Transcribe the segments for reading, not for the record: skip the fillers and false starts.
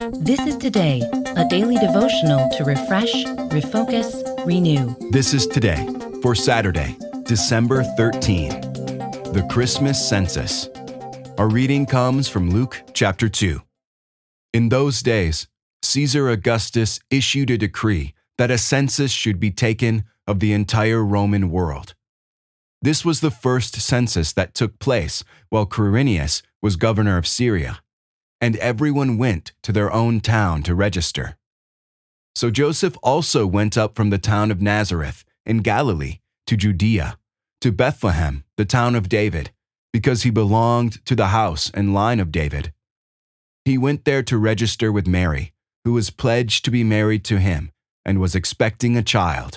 This is Today, a daily devotional to refresh, refocus, renew. This is Today for Saturday, December 13, the Christmas Census. Our reading comes from Luke chapter 2. In those days, Caesar Augustus issued a decree that a census should be taken of the entire Roman world. This was the first census that took place while Quirinius was governor of Syria, and everyone went to their own town to register. So Joseph also went up from the town of Nazareth in Galilee to Judea, to Bethlehem, the town of David, because he belonged to the house and line of David. He went there to register with Mary, who was pledged to be married to him and was expecting a child.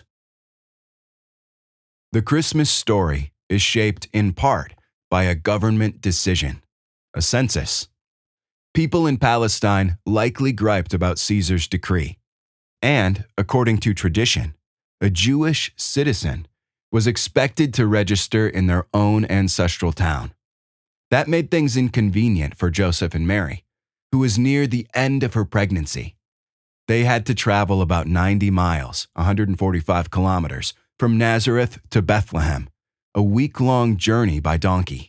The Christmas story is shaped in part by a government decision, a census. People in Palestine likely griped about Caesar's decree, and, according to tradition, a Jewish citizen was expected to register in their own ancestral town. That made things inconvenient for Joseph and Mary, who was near the end of her pregnancy. They had to travel about 90 miles, 145 kilometers, from Nazareth to Bethlehem, a week-long journey by donkey.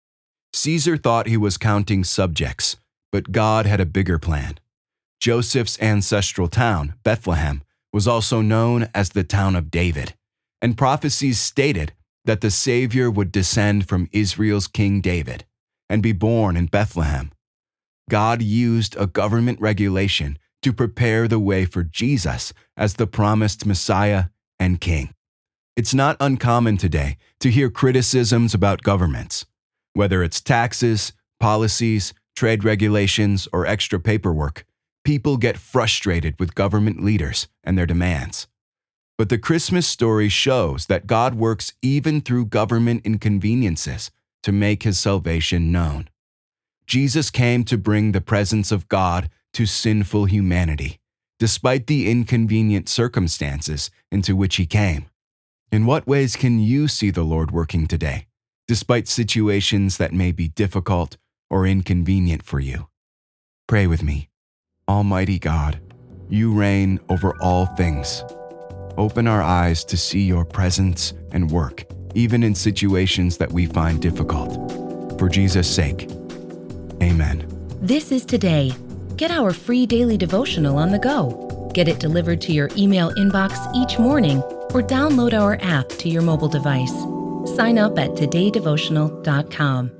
Caesar thought he was counting subjects, but God had a bigger plan. Joseph's ancestral town, Bethlehem, was also known as the town of David, and prophecies stated that the Savior would descend from Israel's King David and be born in Bethlehem. God used a government regulation to prepare the way for Jesus as the promised Messiah and King. It's not uncommon today to hear criticisms about governments, whether it's taxes, policies, trade regulations, or extra paperwork. People get frustrated with government leaders and their demands. But the Christmas story shows that God works even through government inconveniences to make his salvation known. Jesus came to bring the presence of God to sinful humanity, despite the inconvenient circumstances into which he came. In what ways can you see the Lord working today, despite situations that may be difficult or inconvenient for you? Pray with me. Almighty God, you reign over all things. Open our eyes to see your presence and work, even in situations that we find difficult. For Jesus' sake, amen. This is Today. Get our free daily devotional on the go. Get it delivered to your email inbox each morning or download our app to your mobile device. Sign up at todaydevotional.com.